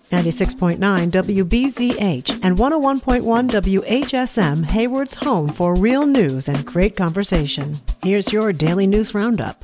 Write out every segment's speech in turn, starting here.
96.9 WBZH and 101.1 WHSM, Hayward's home for real news and great conversation. Here's your daily news roundup.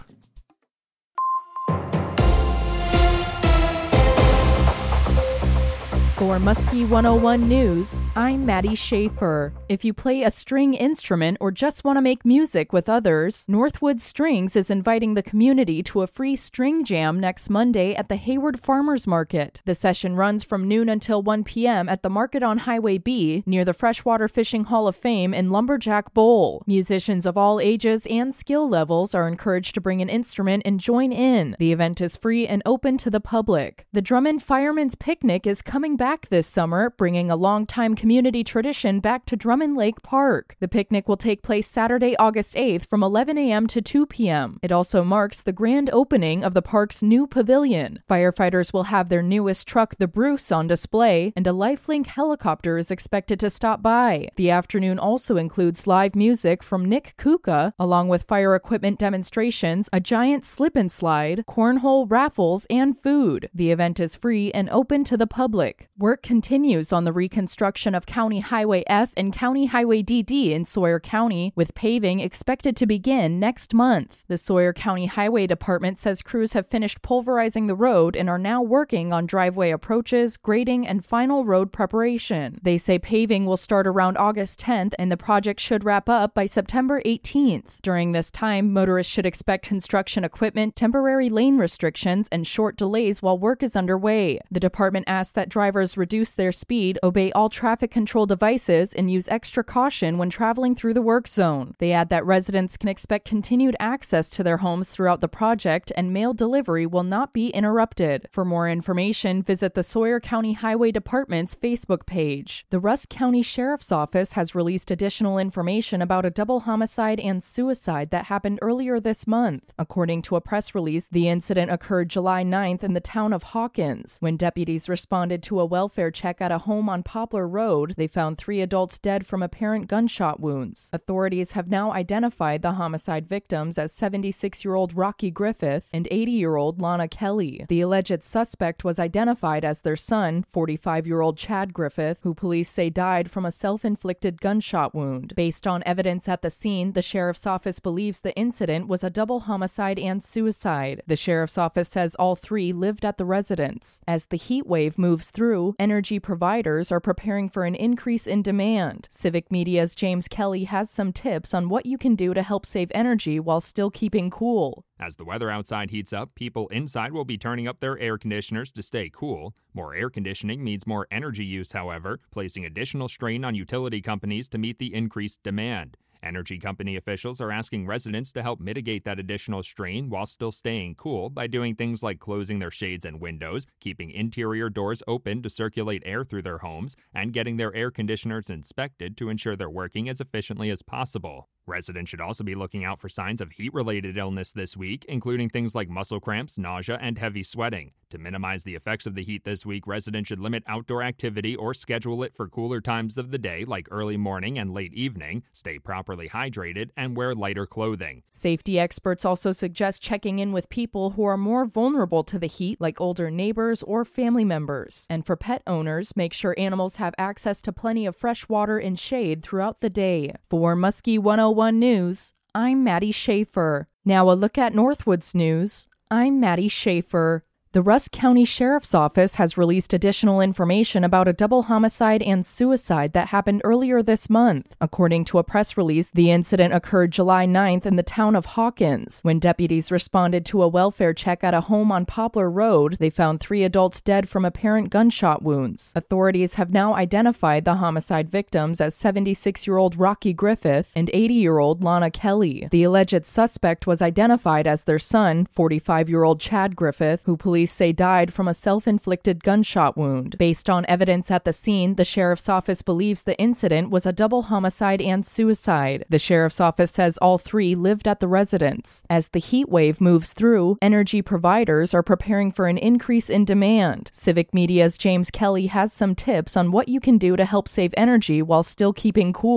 For Muskie 101 News, I'm Maddie Schaefer. If you play a string instrument or just want to make music with others, Northwood Strings is inviting the community to a free string jam next Monday at the Hayward Farmers Market. The session runs from noon until 1 p.m. at the market on Highway B near the Freshwater Fishing Hall of Fame in Lumberjack Bowl. Musicians of all ages and skill levels are encouraged to bring an instrument and join in. The event is free and open to the public. The Drummond Fireman's Picnic is coming back this summer, bringing a longtime community tradition back to Drummond Lake Park. The picnic will take place Saturday, August 8th from 11 a.m. to 2 p.m. It also marks the grand opening of the park's new pavilion. Firefighters will have their newest truck, the Bruce, on display, and a Lifelink helicopter is expected to stop by. The afternoon also includes live music from Nick Kuka, along with fire equipment demonstrations, a giant slip and slide, cornhole raffles, and food. The event is free and open to the public. Work continues on the reconstruction of County Highway F and County Highway DD in Sawyer County, with paving expected to begin next month. The Sawyer County Highway Department says crews have finished pulverizing the road and are now working on driveway approaches, grading, and final road preparation. They say paving will start around August 10th and the project should wrap up by September 18th. During this time, motorists should expect construction equipment, temporary lane restrictions, and short delays while work is underway. The department asks that drivers reduce their speed, obey all traffic control devices, and use extra caution when traveling through the work zone. They add that residents can expect continued access to their homes throughout the project and mail delivery will not be interrupted. For more information, visit the Sawyer County Highway Department's Facebook page. The Rusk County Sheriff's Office has released additional information about a double homicide and suicide that happened earlier this month. According to a press release, the incident occurred July 9th in the town of Hawkins. When deputies responded to a welfare check at a home on Poplar Road, they found 3 adults dead from apparent gunshot wounds. Authorities have now identified the homicide victims as 76-year-old Rocky Griffith and 80-year-old Lana Kelly. The alleged suspect was identified as their son, 45-year-old Chad Griffith, who police say died from a self-inflicted gunshot wound. Based on evidence at the scene, the sheriff's office believes the incident was a double homicide and suicide. The sheriff's office says all 3 lived at the residence. As the heat wave moves through, energy providers are preparing for an increase in demand. Civic Media's James Kelly has some tips on what you can do to help save energy while still keeping cool. As the weather outside heats up, people inside will be turning up their air conditioners to stay cool. More air conditioning means more energy use, however, placing additional strain on utility companies to meet the increased demand. Energy company officials are asking residents to help mitigate that additional strain while still staying cool by doing things like closing their shades and windows, keeping interior doors open to circulate air through their homes, and getting their air conditioners inspected to ensure they're working as efficiently as possible. Residents should also be looking out for signs of heat-related illness this week, including things like muscle cramps, nausea, and heavy sweating. To minimize the effects of the heat this week, residents should limit outdoor activity or schedule it for cooler times of the day like early morning and late evening, stay properly hydrated, and wear lighter clothing. Safety experts also suggest checking in with people who are more vulnerable to the heat, like older neighbors or family members. And for pet owners, make sure animals have access to plenty of fresh water and shade throughout the day. For Muskie 101 News, I'm Maddie Schaefer. Now a look at Northwood's news. I'm Maddie Schaefer. The Rusk County Sheriff's Office has released additional information about a double homicide and suicide that happened earlier this month. According to a press release, the incident occurred July 9th in the town of Hawkins. When deputies responded to a welfare check at a home on Poplar Road, they found 3 adults dead from apparent gunshot wounds. Authorities have now identified the homicide victims as 76-year-old Rocky Griffith and 80-year-old Lana Kelly. The alleged suspect was identified as their son, 45-year-old Chad Griffith, who police say died from a self-inflicted gunshot wound. Based on evidence at the scene, the sheriff's office believes the incident was a double homicide and suicide. The sheriff's office says all 3 lived at the residence. As the heat wave moves through, energy providers are preparing for an increase in demand. Civic Media's James Kelly has some tips on what you can do to help save energy while still keeping cool.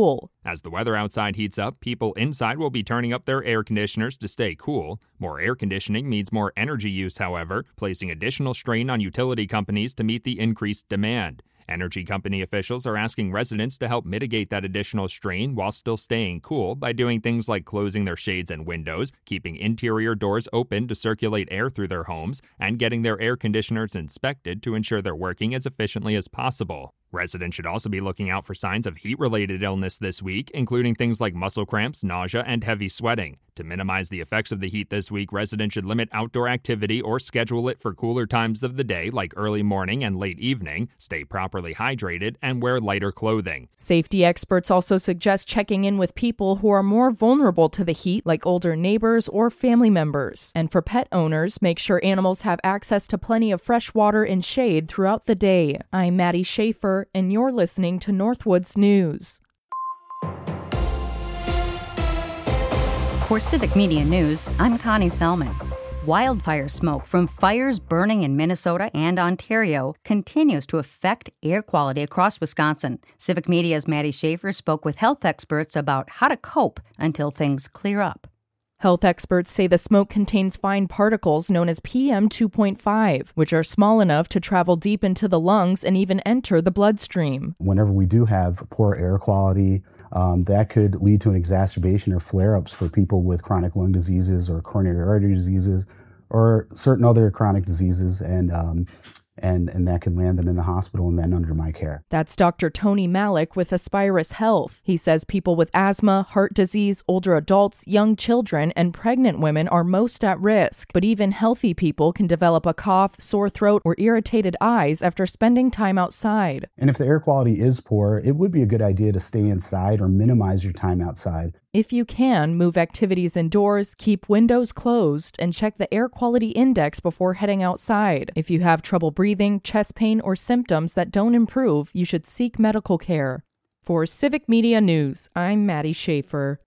As the weather outside heats up, people inside will be turning up their air conditioners to stay cool. More air conditioning means more energy use, however, placing additional strain on utility companies to meet the increased demand. Energy company officials are asking residents to help mitigate that additional strain while still staying cool by doing things like closing their shades and windows, keeping interior doors open to circulate air through their homes, and getting their air conditioners inspected to ensure they're working as efficiently as possible. Residents should also be looking out for signs of heat-related illness this week, including things like muscle cramps, nausea, and heavy sweating. To minimize the effects of the heat this week, residents should limit outdoor activity or schedule it for cooler times of the day like early morning and late evening, stay properly hydrated, and wear lighter clothing. Safety experts also suggest checking in with people who are more vulnerable to the heat, like older neighbors or family members. And for pet owners, make sure animals have access to plenty of fresh water and shade throughout the day. I'm Maddie Schaefer, and you're listening to Northwoods News. For Civic Media News, I'm Connie Fellman. Wildfire smoke from fires burning in Minnesota and Ontario continues to affect air quality across Wisconsin. Civic Media's Maddie Schaefer spoke with health experts about how to cope until things clear up. Health experts say the smoke contains fine particles known as PM 2.5, which are small enough to travel deep into the lungs and even enter the bloodstream. Whenever we do have poor air quality, that could lead to an exacerbation or flare-ups for people with chronic lung diseases or coronary artery diseases or certain other chronic diseases, and that could land them in the hospital and then under my care. That's Dr. Tony Malik with Aspirus Health. He says people with asthma, heart disease, older adults, young children, and pregnant women are most at risk. But even healthy people can develop a cough, sore throat, or irritated eyes after spending time outside. And if the air quality is poor, it would be a good idea to stay inside or minimize your time outside. If you can, move activities indoors, keep windows closed, and check the air quality index before heading outside. If you have trouble breathing, chest pain, or symptoms that don't improve, you should seek medical care. For Civic Media News, I'm Maddie Schaefer.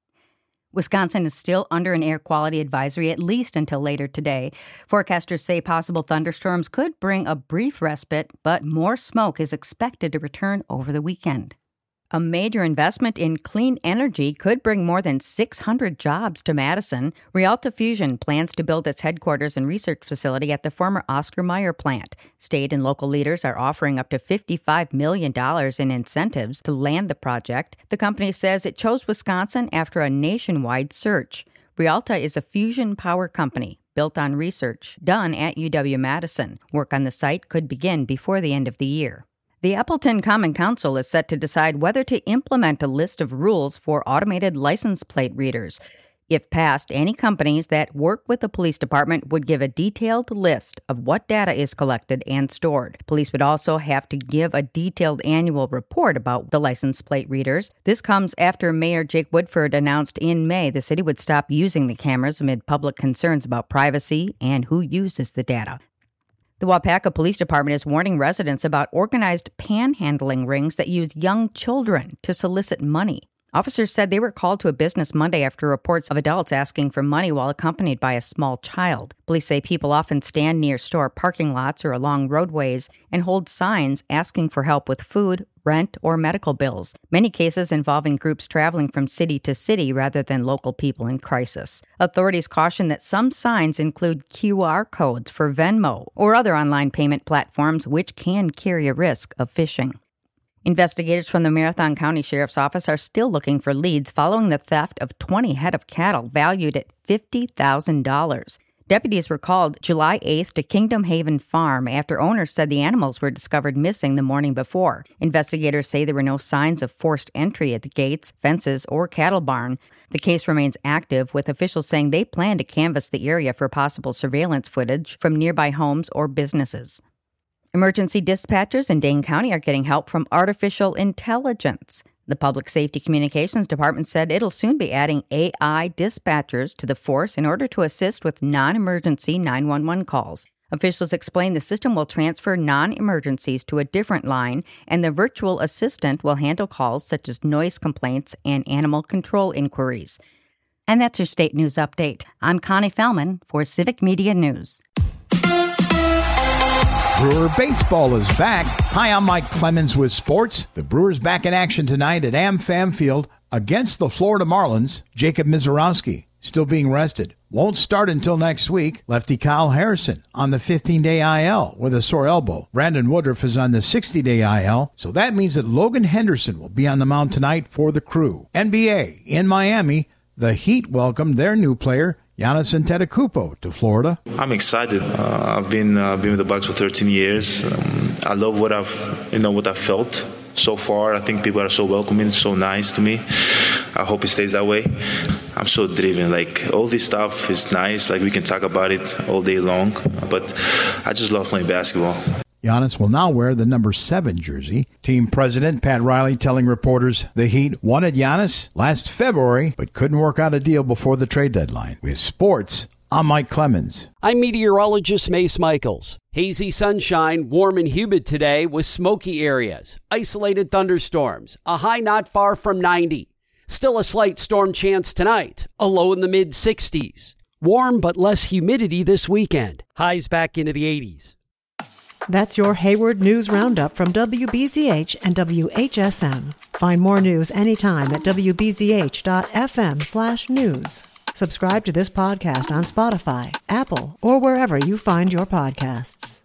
Wisconsin is still under an air quality advisory at least until later today. Forecasters say possible thunderstorms could bring a brief respite, but more smoke is expected to return over the weekend. A major investment in clean energy could bring more than 600 jobs to Madison. Rialto Fusion plans to build its headquarters and research facility at the former Oscar Mayer plant. State and local leaders are offering up to $55 million in incentives to land the project. The company says it chose Wisconsin after a nationwide search. Rialto is a fusion power company built on research done at UW-Madison. Work on the site could begin before the end of the year. The Appleton Common Council is set to decide whether to implement a list of rules for automated license plate readers. If passed, any companies that work with the police department would give a detailed list of what data is collected and stored. Police would also have to give a detailed annual report about the license plate readers. This comes after Mayor Jake Woodford announced in May the city would stop using the cameras amid public concerns about privacy and who uses the data. The Waupaca Police Department is warning residents about organized panhandling rings that use young children to solicit money. Officers said they were called to a business Monday after reports of adults asking for money while accompanied by a small child. Police say people often stand near store parking lots or along roadways and hold signs asking for help with food, rent, or medical bills. Many cases involving groups traveling from city to city rather than local people in crisis. Authorities caution that some signs include QR codes for Venmo or other online payment platforms, which can carry a risk of phishing. Investigators from the Marathon County Sheriff's Office are still looking for leads following the theft of 20 head of cattle valued at $50,000. Deputies were called July 8th to Kingdom Haven Farm after owners said the animals were discovered missing the morning before. Investigators say there were no signs of forced entry at the gates, fences, or cattle barn. The case remains active, with officials saying they plan to canvass the area for possible surveillance footage from nearby homes or businesses. Emergency dispatchers in Dane County are getting help from artificial intelligence. The Public Safety Communications Department said it'll soon be adding AI dispatchers to the force in order to assist with non-emergency 911 calls. Officials explain the system will transfer non-emergencies to a different line, and the virtual assistant will handle calls such as noise complaints and animal control inquiries. And that's your state news update. I'm Connie Fellman for Civic Media News. Brewer baseball is back. Hi, I'm Mike Clemens with sports. The Brewers back in action tonight at AmFam Field against the Florida Marlins. Jacob Misiorowski still being rested. Won't start until next week. Lefty Kyle Harrison on the 15-day IL with a sore elbow. Brandon Woodruff is on the 60-day IL, so that means that Logan Henderson will be on the mound tonight for the Crew. NBA in Miami, the Heat welcomed their new player, Giannis Antetokounmpo, to Florida. I'm excited. I've been with the Bucks for 13 years. I love what I've felt so far. I think people are so welcoming, so nice to me. I hope it stays that way. I'm so driven. Like, all this stuff is nice. Like, we can talk about it all day long. But I just love playing basketball. Giannis will now wear the number 7 jersey. Team president Pat Riley telling reporters the Heat wanted Giannis last February, but couldn't work out a deal before the trade deadline. With sports, I'm Mike Clemens. I'm meteorologist Mace Michaels. Hazy sunshine, warm and humid today with smoky areas, isolated thunderstorms, a high not far from 90. Still a slight storm chance tonight, a low in the mid-60s. Warm but less humidity this weekend. Highs back into the 80s. That's your Hayward News Roundup from WBZH and WHSM. Find more news anytime at WBZH.FM/news. Subscribe to this podcast on Spotify, Apple, or wherever you find your podcasts.